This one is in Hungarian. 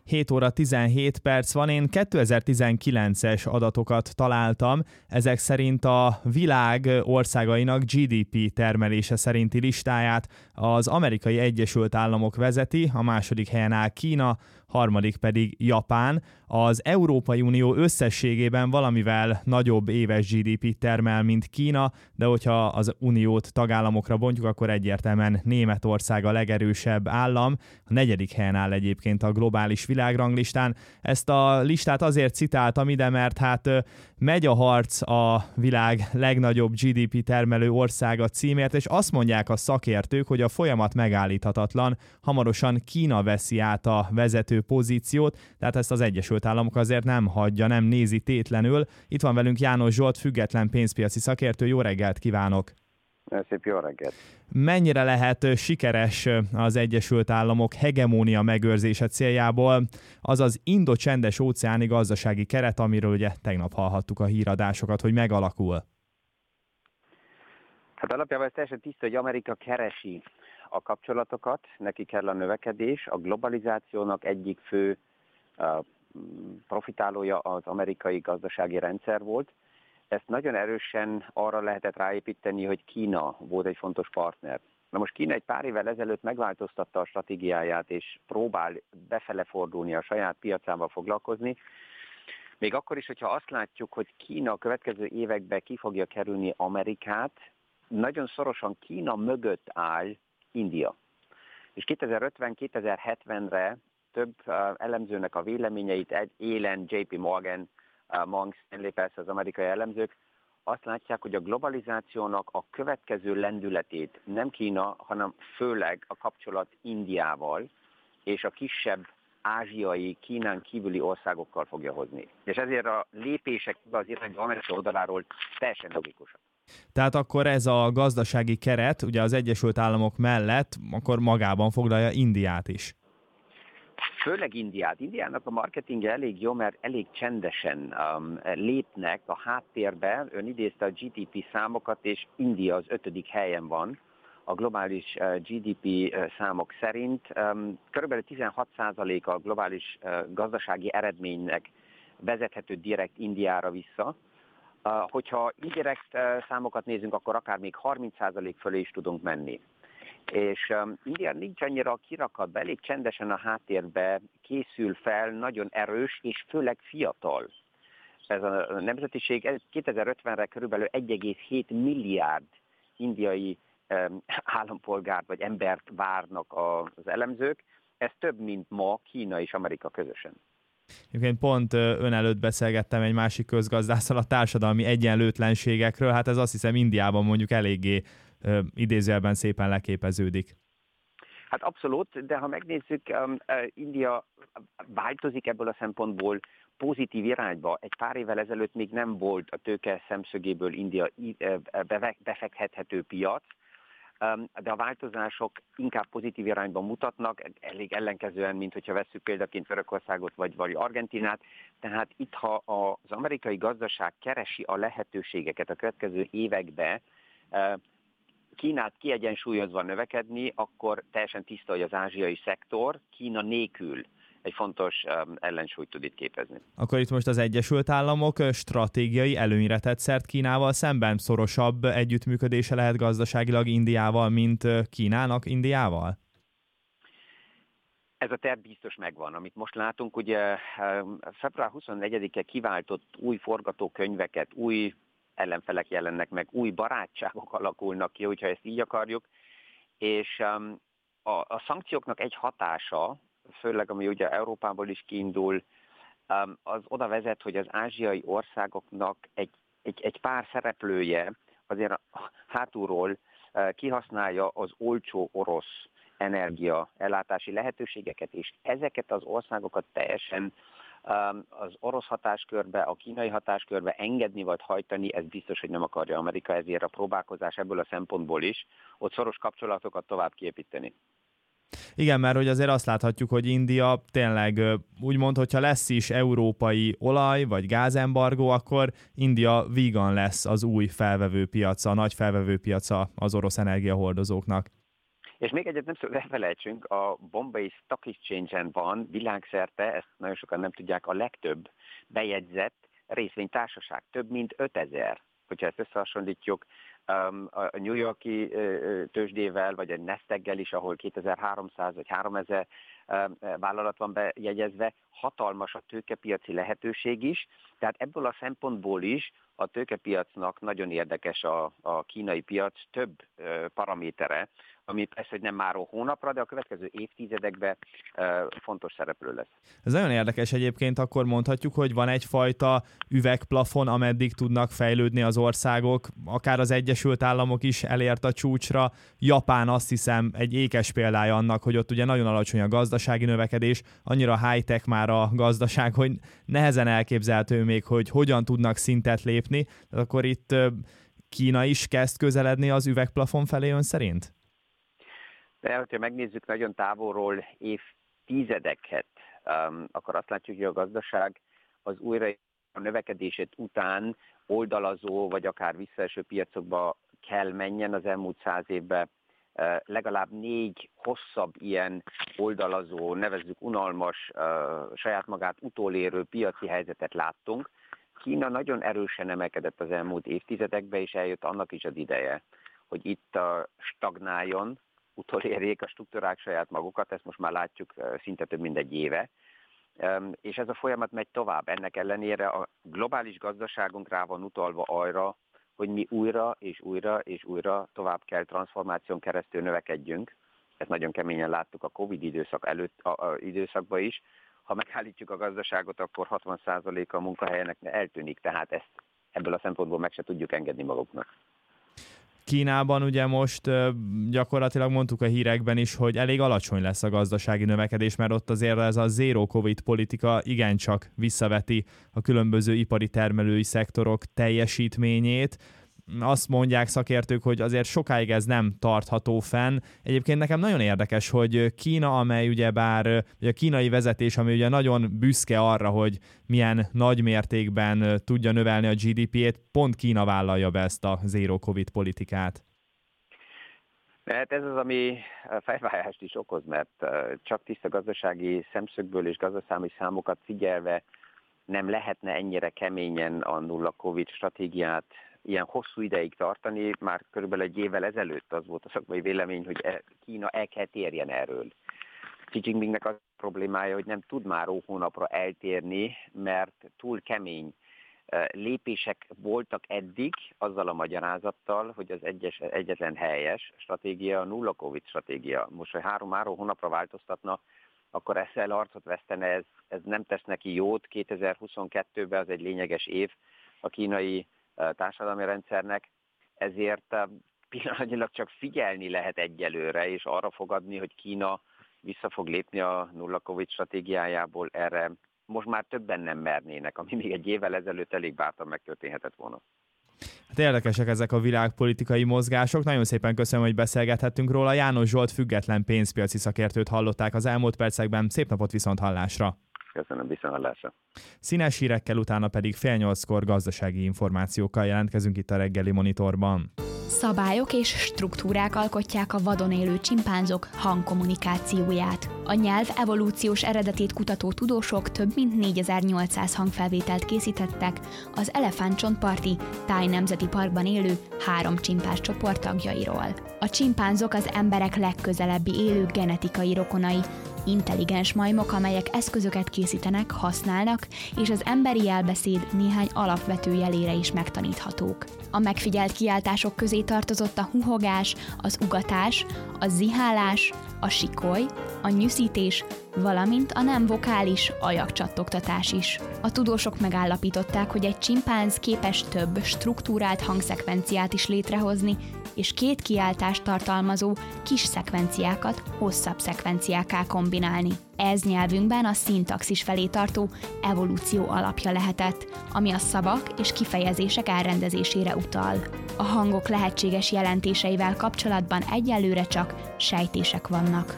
7 óra 17 perc van, én 2019-es adatokat találtam, ezek szerint a világ országainak GDP termelése szerinti listáját az Amerikai Egyesült Államok vezeti, a második helyen áll Kína, harmadik pedig Japán. Az Európai Unió összességében valamivel nagyobb éves GDP-t termel, mint Kína, de hogyha az uniót tagállamokra bontjuk, akkor egyértelműen Németország a legerősebb állam. A negyedik helyen áll egyébként a globális világranglistán. Ezt a listát azért citáltam ide, mert megy a harc a világ legnagyobb GDP termelő országa címért, és azt mondják a szakértők, hogy a folyamat megállíthatatlan, hamarosan Kína veszi át a vezető pozíciót, tehát ezt az Egyesült Államok azért nem hagyja, nem nézi tétlenül. Itt van velünk János Zsolt, független pénzpiaci szakértő. Jó reggelt kívánok! Szép jó reggelt! Mennyire lehet sikeres az Egyesült Államok hegemónia megőrzése céljából az az Indo-csendes óceáni gazdasági keret, amiről ugye tegnap hallhattuk a híradásokat, hogy megalakul? Hát alapjában ez teljesen tiszta, hogy Amerika keresi a kapcsolatokat, neki kell a növekedés, a globalizációnak egyik fő profitálója az amerikai gazdasági rendszer volt. Ezt nagyon erősen arra lehetett ráépíteni, hogy Kína volt egy fontos partner. Na most Kína egy pár évvel ezelőtt megváltoztatta a stratégiáját, és próbál befele fordulni, a saját piacával foglalkozni. Még akkor is, hogyha azt látjuk, hogy Kína a következő években ki fogja kerülni Amerikát, nagyon szorosan Kína mögött áll India. És 2050-2070-re több elemzőnek a véleményeit, Élen, JP Morgan, Morgan Stanley, persze az amerikai elemzők, azt látják, hogy a globalizációnak a következő lendületét nem Kína, hanem főleg a kapcsolat Indiával és a kisebb ázsiai, Kínán kívüli országokkal fogja hozni. És ezért a lépések az irányba Amerika oldaláról teljesen logikusak. Tehát akkor ez a gazdasági keret, ugye az Egyesült Államok mellett, akkor magában foglalja Indiát is. Főleg Indiát. Indiának a marketingje elég jó, mert elég csendesen lépnek a háttérbe. Ön idézte a GDP számokat, és India az 5. helyen van a globális GDP számok szerint. Körülbelül 16% a globális gazdasági eredménynek vezethető direkt Indiára vissza. Hogyha indirekt számokat nézünk, akkor akár még 30% fölé is tudunk menni. És India nincs annyira kirakatba, elég csendesen a háttérbe készül fel, nagyon erős és főleg fiatal. Ez a nemzetiség 2050-re körülbelül 1,7 milliárd indiai állampolgárt vagy embert várnak az elemzők. Ez több, mint ma Kína és Amerika közösen. Én pont ön előtt beszélgettem egy másik közgazdásszal a társadalmi egyenlőtlenségekről, hát ez azt hiszem Indiában mondjuk eléggé idézőjelben szépen leképeződik. Hát abszolút, de ha megnézzük, India változik ebből a szempontból pozitív irányba. Egy pár évvel ezelőtt még nem volt a tőke szemszögéből India befektethető piac, de a változások inkább pozitív irányban mutatnak, elég ellenkezően, mint hogyha vesszük példaként Törökországot vagy Argentinát. Tehát itt, ha az amerikai gazdaság keresi a lehetőségeket a következő években, Kínát kiegyensúlyozva növekedni, akkor teljesen tiszta, hogy az ázsiai szektor Kína nélkül egy fontos ellensúlyt tud itt képezni. Akkor itt most az Egyesült Államok stratégiai előnyre tett szert Kínával szemben, szorosabb együttműködése lehet gazdaságilag Indiával, mint Kínának Indiával? Ez a terv biztos megvan. Amit most látunk, ugye február 24-e kiváltott új forgatókönyveket, új ellenfelek jelennek meg, új barátságok alakulnak ki, hogyha ezt így akarjuk, és a szankcióknak egy hatása, főleg ami ugye Európából is kiindul, az oda vezet, hogy az ázsiai országoknak egy pár szereplője azért hátulról kihasználja az olcsó orosz energia ellátási lehetőségeket, és ezeket az országokat teljesen az orosz hatáskörbe, a kínai hatáskörbe engedni vagy hajtani, ez biztos, hogy nem akarja Amerika, ezért a próbálkozás ebből a szempontból is, ott szoros kapcsolatokat tovább kiépíteni. Igen, mert hogy azért azt láthatjuk, hogy India tényleg úgymond, hogyha lesz is európai olaj vagy gázembargó, akkor India vígan lesz az új felvevőpiaca, a nagy felvevőpiaca az orosz energiahordozóknak. És még egyet nem szabad elfelejtsünk, a Bombay Stock Exchange-en van világszerte, ezt nagyon sokan nem tudják, a legtöbb bejegyzett részvénytársaság, több mint 5000. Hogyha ezt összehasonlítjuk a New York-i tőzsdével, vagy a Nasdaq-gel is, ahol 2300 vagy 3000 vállalat van bejegyezve, hatalmas a tőkepiaci lehetőség is, tehát ebből a szempontból is a tőkepiacnak nagyon érdekes a kínai piac több paramétere, ami persze, hogy nem máról hónapra, de a következő évtizedekben fontos szereplő lesz. Ez nagyon érdekes egyébként, akkor mondhatjuk, hogy van egyfajta üvegplafon, ameddig tudnak fejlődni az országok, akár az Egyesült Államok is elért a csúcsra. Japán azt hiszem egy ékes példája annak, hogy ott ugye nagyon alacsony a gazdasági növekedés, annyira high-tech már a gazdaság, hogy nehezen elképzelhető még, hogy hogyan tudnak szintet lépni. Tehát akkor itt Kína is kezd közeledni az üvegplafon felé ön szerint? De hogyha megnézzük nagyon távolról évtizedeket, akkor azt látjuk, hogy a gazdaság az újra a növekedését után oldalazó, vagy akár visszaeső piacokba kell menjen az elmúlt 100 évben. Legalább 4 hosszabb ilyen oldalazó, nevezzük unalmas, saját magát utolérő piaci helyzetet láttunk. Kína nagyon erősen emelkedett az elmúlt évtizedekben, és eljött annak is az ideje, hogy itt stagnáljon, utolérjék a struktúrák saját magukat, ezt most már látjuk szinte több mint egy éve, és ez a folyamat megy tovább. Ennek ellenére a globális gazdaságunk rá van utalva arra, hogy mi újra és újra és újra tovább kell transformáción keresztül növekedjünk. Ezt nagyon keményen láttuk a Covid időszakban is. Ha megállítjuk a gazdaságot, akkor 60%-a a munkahelyenek eltűnik, tehát ebből a szempontból meg se tudjuk engedni maguknak. Kínában ugye most gyakorlatilag mondtuk a hírekben is, hogy elég alacsony lesz a gazdasági növekedés, mert ott azért ez a zero covid politika igencsak visszaveti a különböző ipari termelői szektorok teljesítményét. Azt mondják szakértők, hogy azért sokáig ez nem tartható fenn. Egyébként nekem nagyon érdekes, hogy Kína, amely ugyebár, a kínai vezetés, ami ugye nagyon büszke arra, hogy milyen nagy mértékben tudja növelni a GDP-ét, pont Kína vállalja be ezt a zero covid politikát. Hát ez az, ami fejfájást is okoz, mert csak tiszta gazdasági szemszögből és gazdasági számokat figyelve nem lehetne ennyire keményen a nulla covid stratégiát ilyen hosszú ideig tartani. Már körülbelül egy évvel ezelőtt az volt a szakmai vélemény, hogy Kína el kell térjen erről. Xi Jinpingnek az a problémája, hogy nem tud már hónapra eltérni, mert túl kemény lépések voltak eddig, azzal a magyarázattal, hogy az egyetlen helyes stratégia a nulla covid stratégia. Most, hogy 3 hónapra változtatna, akkor ezzel arcot vesztene, ez nem tesz neki jót. 2022-ben az egy lényeges év a kínai társadalmi rendszernek, ezért pillanatnyilag csak figyelni lehet egyelőre, és arra fogadni, hogy Kína vissza fog lépni a nulla covid stratégiájából, erre most már többen nem mernének, ami még egy évvel ezelőtt elég bátran megtörténhetett volna. Hát érdekesek ezek a világpolitikai mozgások. Nagyon szépen köszönöm, hogy beszélgethettünk róla. János Zsolt független pénzpiaci szakértőt hallották az elmúlt percekben. Szép napot, viszont hallásra! Köszönöm, viszont hallásra! Színes hírekkel, utána pedig 7:30 gazdasági információkkal jelentkezünk itt a reggeli monitorban. Szabályok és struktúrák alkotják a vadon élő csimpánzok hangkommunikációját. A nyelv evolúciós eredetét kutató tudósok több mint 4800 hangfelvételt készítettek az elefántcsontparti Thai Nemzeti Parkban élő 3 csimpánz csoport tagjairól. A csimpánzok az emberek legközelebbi élő genetikai rokonai, intelligens majmok, amelyek eszközöket készítenek, használnak, és az emberi jelbeszéd néhány alapvető jelére is megtaníthatók. A megfigyelt kiáltások közé tartozott a huhogás, az ugatás, a zihálás, a sikoly, a nyüszítés, valamint a nem vokális ajakcsattogtatás is. A tudósok megállapították, hogy egy csimpánz képes több struktúrált hangszekvenciát is létrehozni, és 2 kiáltást tartalmazó kis szekvenciákat hosszabb szekvenciákká kombinálni. Ez nyelvünkben a szintaxis felé tartó evolúció alapja lehetett, ami a szavak és kifejezések elrendezésére utal. A hangok lehetséges jelentéseivel kapcsolatban egyelőre csak sejtések vannak.